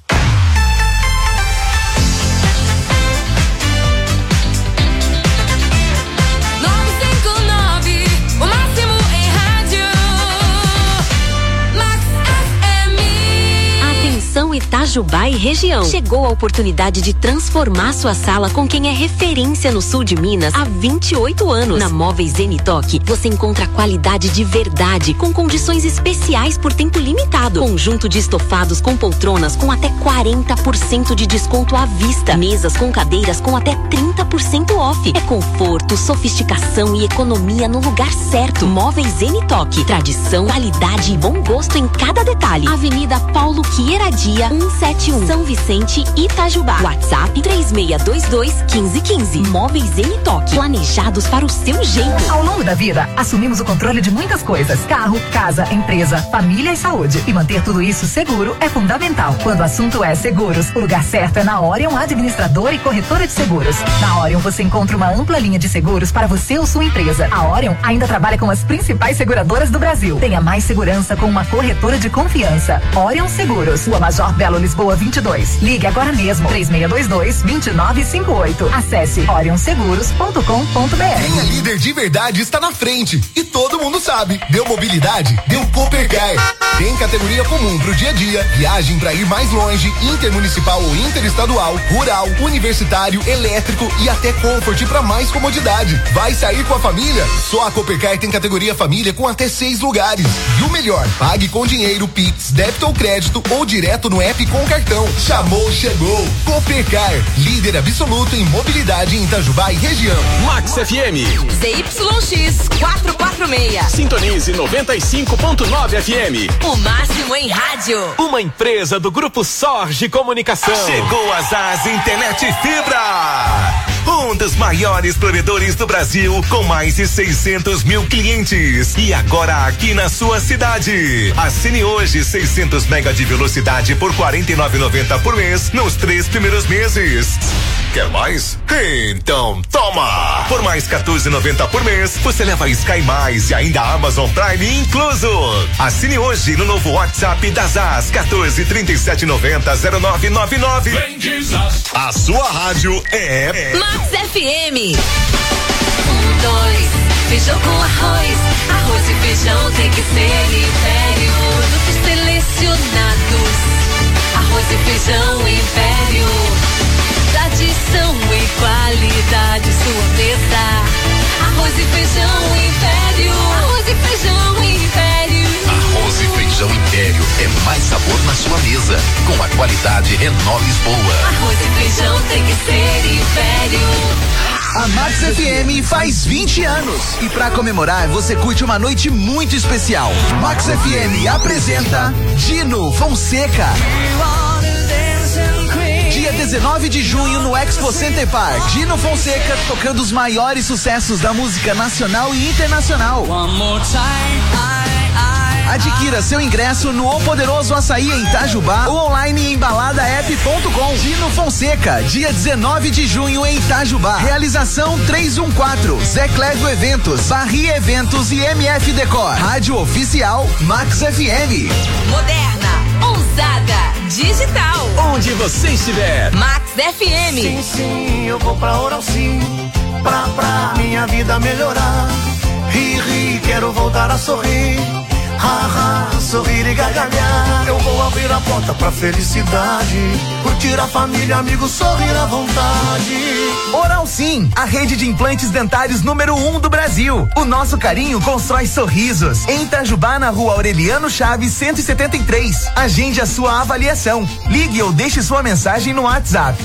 Itajubá e região. Chegou a oportunidade de transformar sua sala com quem é referência no sul de Minas há 28 anos. Na Móveis Zenitoc, você encontra qualidade de verdade, com condições especiais por tempo limitado. Conjunto de estofados com poltronas com até 40% de desconto à vista. Mesas com cadeiras com até 30% off. É conforto, sofisticação e economia no lugar certo. Móveis Zenitoc. Tradição, qualidade e bom gosto em cada detalhe. Avenida Paulo Queiradia, 171, São Vicente, Itajubá. WhatsApp 3622-1515. Móveis Zenitoc, planejados para o seu jeito. Ao longo da vida, assumimos o controle de muitas coisas: carro, casa, empresa, família e saúde. E manter tudo isso seguro é fundamental. Quando o assunto é seguros, o lugar certo é na Orion Administradora e Corretora de Seguros. Na Orion você encontra uma ampla linha de seguros para você ou sua empresa. A Orion ainda trabalha com as principais seguradoras do Brasil. Tenha mais segurança com uma corretora de confiança. Orion Seguros, Rua Major Belo Lisboa 22. Ligue agora mesmo, 3622-2958. Acesse orionseguros.com.br. Quem é líder de verdade está na frente e todo mundo sabe. Deu mobilidade, deu Coopercar. Tem categoria comum pro dia a dia, viagem para ir mais longe, intermunicipal ou interestadual, rural, universitário, elétrico e até Comfort para mais comodidade. Vai sair com a família? Só a Coopercar tem categoria família com até 6 lugares. E o melhor, pague com dinheiro, Pix, débito ou crédito ou direto no app com cartão. Chamou, chegou. Coopercar, líder absoluto em mobilidade em Itajubá e região. Max FM. ZYX 446. Sintonize 95.9 FM. O máximo em rádio. Uma empresa do Grupo Sorge Comunicação. Chegou a ZAS Internet Fibra. Um dos maiores provedores do Brasil, com mais de 600 mil clientes. E agora aqui na sua cidade. Assine hoje 600 mega de velocidade por R$49,90 por mês nos 3 primeiros meses. Quer mais? Então toma! Por mais R$14,90 por mês, você leva Sky Mais e ainda Amazon Prime incluso. Assine hoje no novo WhatsApp da ZAS 1437900999. A sua rádio é Max FM. 1, 2, feijão com arroz. Arroz e feijão tem que ser Império. Produtos selecionados. Arroz e feijão Império. Tradição e qualidade, sua mesa. Arroz e feijão Império. Arroz e feijão Império. Arroz e feijão Império é mais sabor na sua mesa, com a qualidade Renault Lisboa. Arroz e feijão tem que ser Império. A Max FM faz 20 anos e pra comemorar você curte uma noite muito especial. Max FM apresenta Dino Fonseca. Dia 19 de junho no Expo Center Park. Dino Fonseca tocando os maiores sucessos da música nacional e internacional. Adquira seu ingresso no O Poderoso Açaí em Itajubá ou online em baladaep.com. Dino Fonseca, dia 19 de junho em Itajubá. Realização 314, Zé Clédio Eventos, Barri Eventos e MF Decor. Rádio Oficial Max FM. Moderna, ousada, digital. Onde você estiver. Max FM. Sim, sim, eu vou pra Oral Sim, pra minha vida melhorar. Ri, quero voltar a sorrir. Sorrir e gargalhar. Eu vou abrir a porta pra felicidade. Curtir a família, amigos, sorrir à vontade. Oral Sim, a rede de implantes dentários número 1 do Brasil. O nosso carinho constrói sorrisos. Em Itajubá, na rua Aureliano Chaves, 173. Agende a sua avaliação. Ligue ou deixe sua mensagem no WhatsApp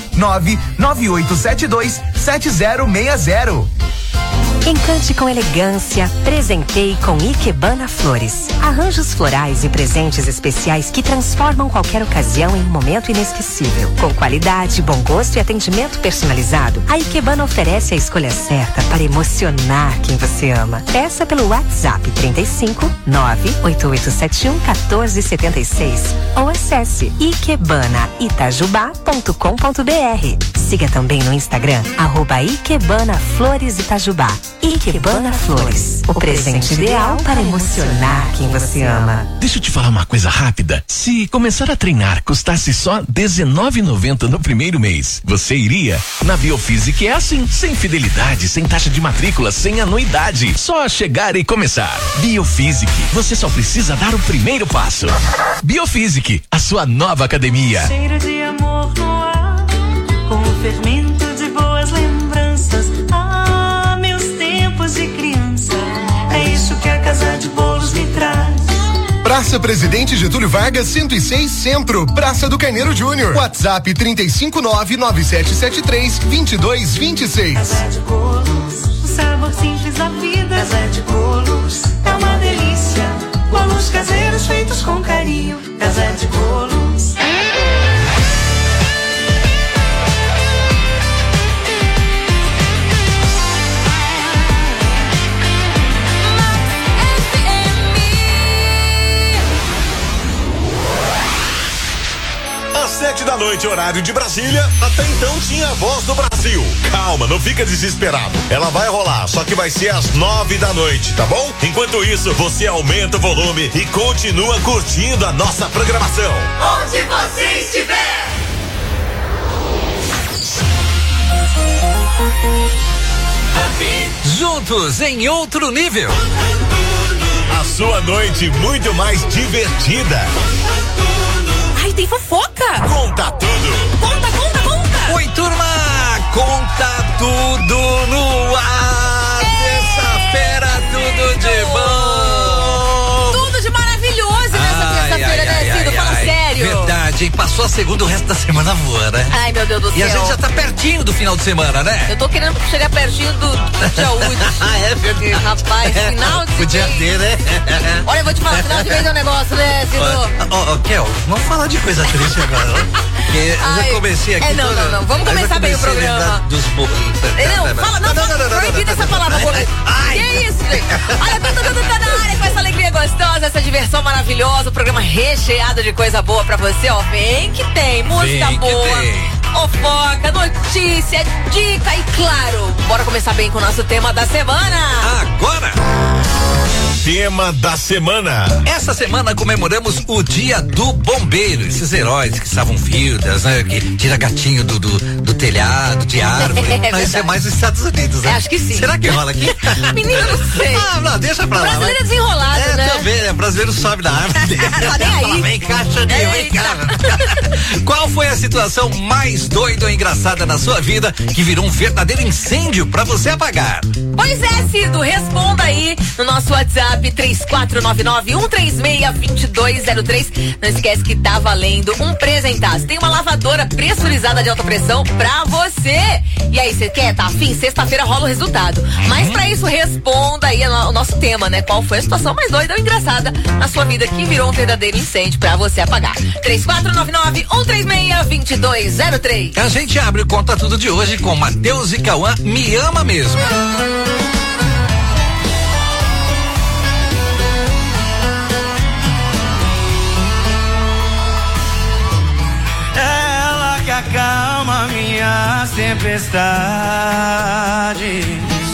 998727060. Encante com elegância, presenteie com Ikebana Flores. Arranjos florais e presentes especiais que transformam qualquer ocasião em um momento inesquecível. Com qualidade, bom gosto e atendimento personalizado, a Ikebana oferece a escolha certa para emocionar quem você ama. Peça pelo WhatsApp 35 98871 1476 ou acesse ikebanaItajubá.com.br. Siga também no Instagram @IkebanaFloresItajubá. Ikebana Flores, o presente ideal para emocionar quem você ama. Deixa eu te falar uma coisa rápida. Se começar a treinar custasse só R$19,90 no primeiro mês, você iria? Na Biofísica é assim, sem fidelidade, sem taxa de matrícula, sem anuidade. Só chegar e começar. Biofísica, você só precisa dar o primeiro passo. Biofísica, a sua nova academia. Cheiro de amor no ar, com o fermento de boas lembranças. Meus tempos de criança, é isso que a Casa de Bolos me traz. Praça Presidente Getúlio Vargas, 106 Centro, Praça do Carneiro Júnior. WhatsApp 35997732226. Casa de Bolos, o sabor simples da vida. Casa de Bolos, é uma delícia. Bolos caseiros feitos com carinho. Casa de Bolos. Às 7h, horário de Brasília, até então tinha a Voz do Brasil. Calma, não fica desesperado. Ela vai rolar, só que vai ser às 9h, tá bom? Enquanto isso, você aumenta o volume e continua curtindo a nossa programação. Onde você estiver. Juntos em outro nível. A sua noite muito mais divertida. Ai, tem fofoca. Conta tudo. Conta. Oi, turma, conta tudo no ar. Terça-feira, tudo de bom. Tudo de maravilhoso nessa terça-feira, né, Cido? Fala sério. Verdade, hein? Passou a segunda, o resto da semana voa, né? Ai, meu Deus do céu. E a gente já tá pertinho do final de semana, né? Eu tô querendo chegar pertinho do dia útil. É verdade. Rapaz, final de Podia ter, né? Olha, eu vou te falar, final de mês é um negócio, né, Cido? Kel, vamos falar de coisa triste agora, né? Porque eu já comecei aqui. Não. Vamos começar bem o programa. Dos proibida essa palavra. Que isso, gente? Olha, tudo tá na área com essa alegria gostosa, essa diversão maravilhosa, o programa recheado de coisa boa pra você, ó. Vem que tem música boa, fofoca, notícia, dica e claro, bora começar bem com o nosso tema da semana. Agora! Tema da semana. Essa semana comemoramos o Dia do Bombeiro. Esses heróis que salvam vidas, né? Que tira gatinho do telhado, de árvore. Não, isso é mais nos Estados Unidos, né? Acho que sim. Será que rola aqui? Menino, não sei. Não, deixa pra lá. Brasileiro é desenrolado, né? Também, né? Brasileiro sobe da árvore. Tá nem aí. Vem cá, Xandinho, vem cá. Qual foi a situação mais doida ou engraçada na sua vida que virou um verdadeiro incêndio pra você apagar? Pois é, Cido, responda aí no nosso WhatsApp 3499-136-2203. Não esquece que tá valendo um presentaço. Tem uma lavadora pressurizada de alta pressão pra você. E aí, você quer? Tá afim? Sexta-feira rola o resultado. Mas pra isso, responda aí o nosso tema, né? Qual foi a situação mais doida ou engraçada na sua vida que virou um verdadeiro incêndio pra você apagar? 3499-136-2203. A gente abre o Conta Tudo de hoje com Matheus e Cauã, Me Ama Mesmo. Ela que acalma minhas tempestades,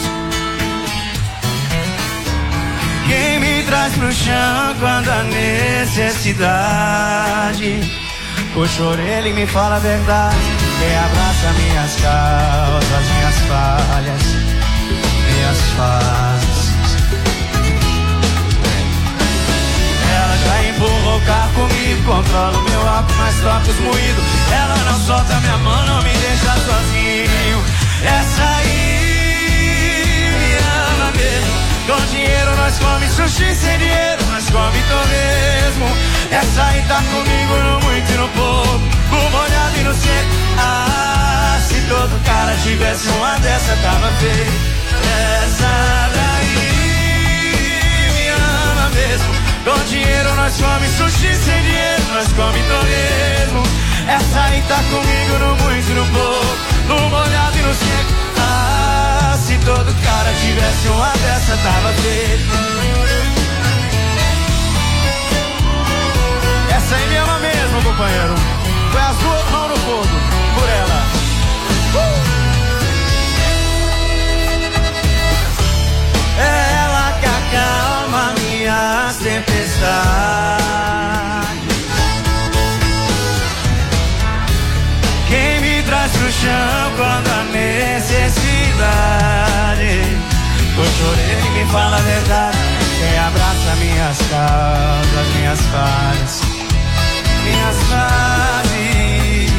quem me traz pro chão quando a necessidade. Puxa a orelha e me fala a verdade, quem abraça minhas causas, minhas falhas, minhas fases. controlo meu álcool, mas troca os moídos. Ela não solta minha mão, não me deixa sozinho. Essa aí me ama mesmo. Com dinheiro nós come sushi, sem dinheiro nós come torresmo. Essa aí tá comigo no muito e no pouco, no molhado e no seco. Ah, se todo cara tivesse uma dessa tava feio. Essa daí me ama mesmo. Com dinheiro nós come sushi, sem dinheiro nós come torresmo. Essa aí tá comigo no muito e no pouco, no molhado e no seco. Ah, se todo cara tivesse uma dessa tava feito. Essa aí me ama mesmo, companheiro. Foi as duas mãos no fogo por ela. Ela que acalma minha tempestade. Quem me traz pro chão quando a necessidade. Eu chorei, me fala a verdade. Quem abraça minhas causas, minhas falhas, minhas fases.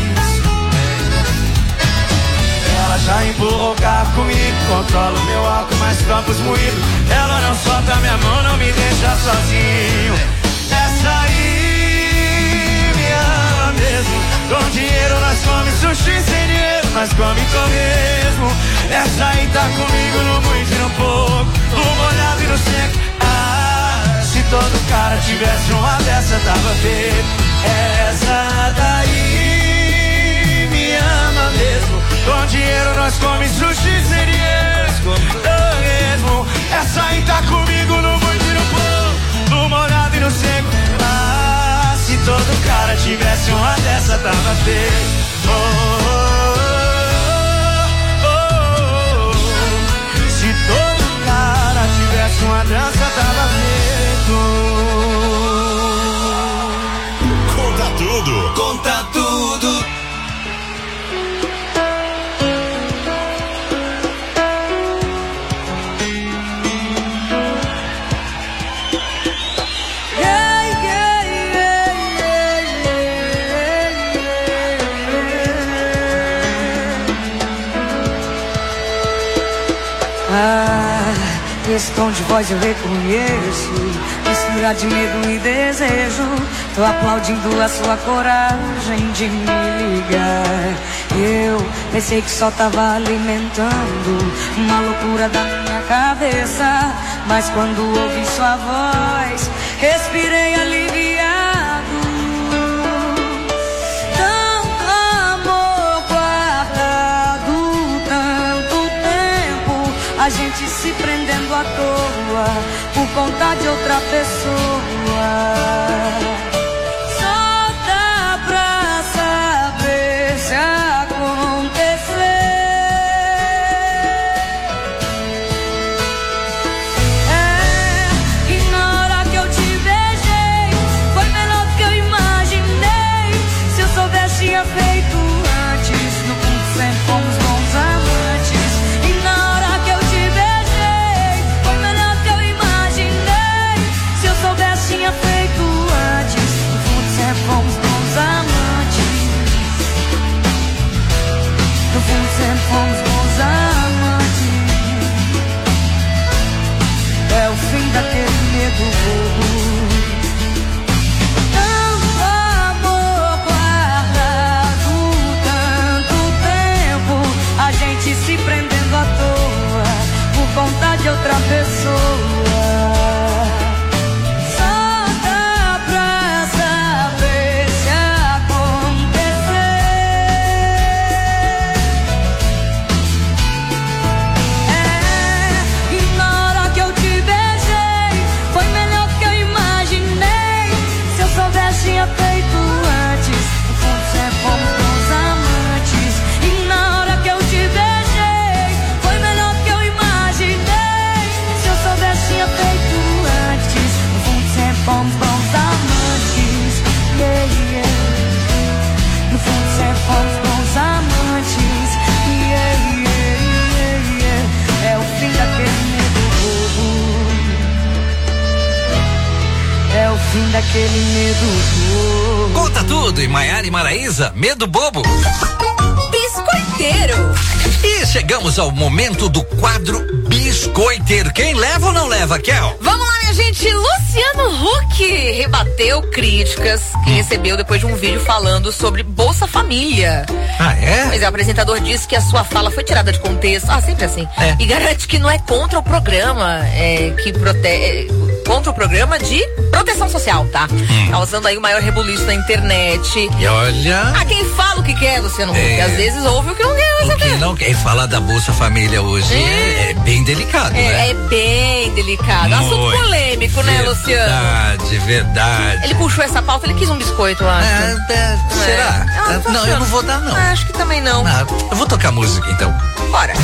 Ela já empurrou o carro comigo, controla o meu álcool, mas campos moídos. Ela não solta minha mão, não me deixa sozinho. Essa aí me ama mesmo. Com dinheiro nós come sushi, sem dinheiro nós come torresmo. Essa aí tá comigo no muito e no pouco, no molhado e no seco. Ah, se todo cara tivesse uma dessa tava feito. Essa daí me ama mesmo. Com dinheiro nós come sushi, sem dinheiro nós come torresmo. Essa aí tá comigo no muito e no pouco, no molhado e no seco. Ah, se todo cara tivesse uma dessa tava feito. Se todo cara tivesse uma dança tava feito. Conta tudo. Conta tudo. Esse tom de voz eu reconheço, mistura de medo e desejo. Tô aplaudindo a sua coragem de me ligar. Eu pensei que só tava alimentando uma loucura da minha cabeça, mas quando ouvi sua voz, respirei aliviado. Tanto amor guardado, tanto tempo, a gente se prendendo à toa por conta de outra pessoa. Só dá pra saber se acontecer. E na hora que eu te beijei, foi melhor do que eu imaginei. Se eu soubesse tinha feito antes, no fundo sempre fomos bons amantes. E na hora que eu te beijei, foi melhor do que eu imaginei. Se eu soubesse tinha feito antes, daquele medo todo. Conta tudo em Maiara e Maraíza, medo bobo. Biscoiteiro. E chegamos ao momento do quadro Biscoiteiro. Quem leva ou não leva, Kel? Vamos lá, minha gente. Luciano Huck rebateu críticas que recebeu depois de um vídeo falando sobre Bolsa Família. Ah, é? Pois é, o apresentador disse que a sua fala foi tirada de contexto. Sempre assim. E garante que não é contra o programa, contra o programa de proteção social, tá? Causando aí o maior rebuliço na internet. E olha... quem fala o que quer, Luciano Huck. Às vezes ouve o que não quer. O que não quer falar da Bolsa Família hoje é bem delicado, né? É bem delicado. Assunto polêmico, né, Luciano? Verdade. Ele puxou essa pauta, ele quis um biscoito, eu acho. Será? Não, eu não vou dar, não. Acho que também não. Eu vou tocar música, então. Bora.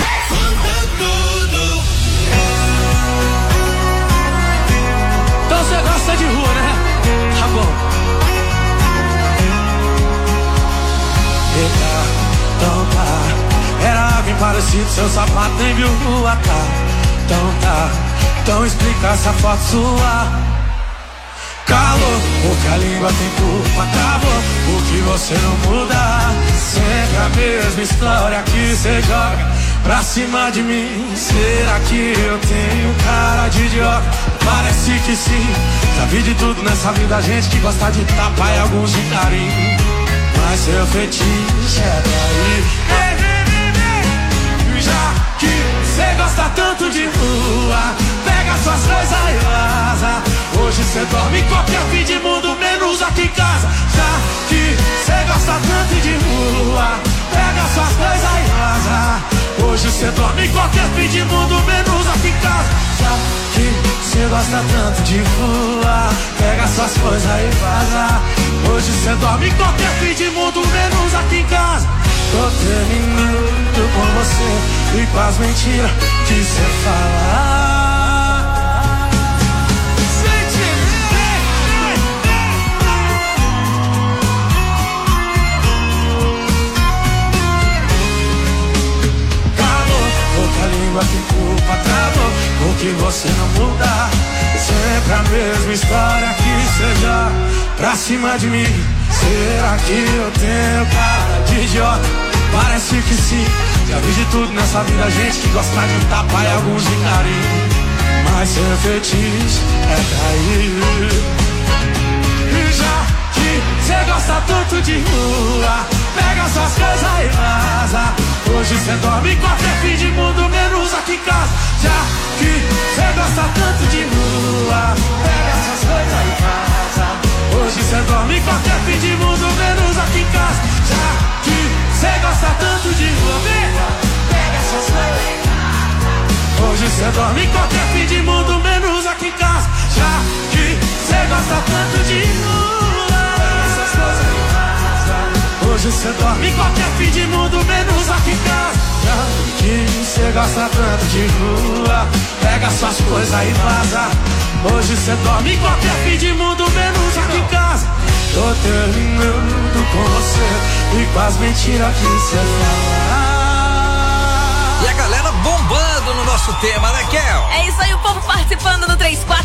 Então você gosta de rua, né? Tá bom. Eita, então tá. Era alguém parecido, seu sapato nem viu rua, tá? Então tá. Então explica essa foto sua. Calor, porque a língua tem culpa, acabou. Porque você não muda. Sempre a mesma história que você joga pra cima de mim. Será que eu tenho cara de idiota? Parece que sim. Já vi de tudo nessa vida, gente que gosta de tapa e alguns de carinho. Mas seu fetiche é daí. Já que você gosta tanto de rua, pega suas coisas e vaza. Hoje você dorme em qualquer fim de mundo, menos aqui em casa. Já que você gosta tanto de rua, pega suas coisas e vaza. Hoje você dorme em qualquer fim de mundo, menos aqui em casa. Já que você gosta tanto de rua, pega suas coisas e vaza. Hoje você dorme em qualquer fim de mundo, menos aqui em casa. Tô terminando com você e com as mentiras que você fala. Língua que culpa travou, porque você não muda. Sempre a mesma história que seja pra cima de mim. Será que eu tenho cara de idiota? Parece que sim. Já vi de tudo nessa vida, gente que gosta de tapa e alguns de carinho. Mas seu fetiche é cair. E já que você gosta tanto de rua, pega suas coisas e vaza. Hoje você dorme em qualquer fim de mundo, menos aqui em casa. Já que você gosta tanto de rua, pega suas coisas e vaza. Hoje você dorme em qualquer fim de mundo, menos aqui em casa. Já que você gosta tanto de rua, pega suas coisas e vaza. Hoje você dorme em qualquer fim de mundo, menos aqui em casa. Já que você gosta tanto de rua, pega suas coisas e vaza. Hoje você dorme em qualquer fim de mundo, menos aqui em casa. Já que você gosta tanto de rua, pega suas coisas e vaza. Hoje você dorme em qualquer fim de mundo, menos aqui em casa. Tô terminando com você e com as mentiras que você fala. E a galera bombando no nosso tema, né, Kel? É isso aí, o povo participando do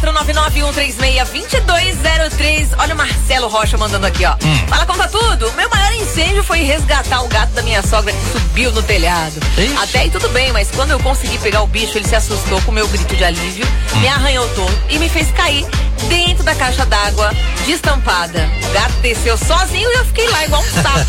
3499-136-2203. Olha o Marcelo Rocha mandando aqui, ó. Fala, conta tudo. Meu maior incêndio foi resgatar o gato da minha sogra que subiu no telhado. Ixi. Até aí tudo bem, mas quando eu consegui pegar o bicho, ele se assustou com o meu grito de alívio, me arranhou todo e me fez cair dentro da caixa d'água destampada. O gato desceu sozinho e eu fiquei lá igual um sapo.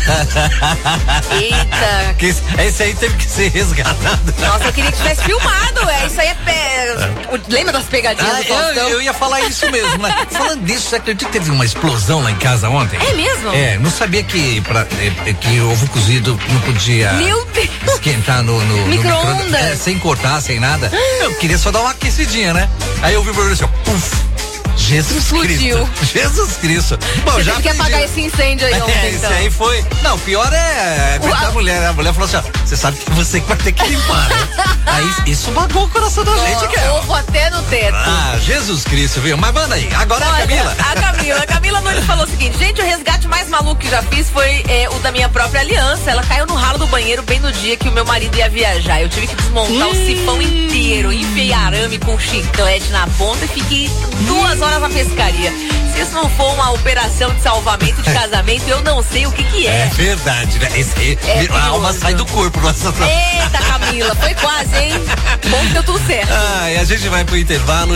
Eita. Esse aí teve que ser resgatado. Nossa, eu queria que tivesse filmado. Isso aí lembra das pegadinhas do Faustão? Eu ia falar isso mesmo, né? Falando disso, você acredita que teve uma explosão lá em casa ontem? É mesmo? Não sabia que ovo cozido não podia esquentar no micro-ondas. Sem cortar, sem nada. Eu queria só dar uma aquecidinha, né? Aí eu vi o barulho assim, puf. Jesus Explodiu. Cristo. Jesus Cristo. Bom, você já teve que apagar esse incêndio aí ontem, então. Esse aí foi. Não, pior é a mulher, né? A mulher falou assim, ó, você sabe que você que vai ter que limpar, né? Aí isso bagou o coração da gente, cara. Ovo até no teto. Jesus Cristo, viu? Mas manda aí, agora é a Camila Nunes falou o seguinte: gente, o resgate mais maluco que já fiz foi o da minha própria aliança. Ela caiu no ralo do banheiro bem no dia que o meu marido ia viajar. Eu tive que desmontar o sifão inteiro, enfiei arame com chiclete na ponta e fiquei 2 horas na pescaria. Se isso não for uma operação de salvamento de casamento, eu não sei o que é. É verdade, né? A alma sai do corpo. Eita, Camila, foi quase, hein? Bom que deu tudo certo. A gente vai pro intervalo.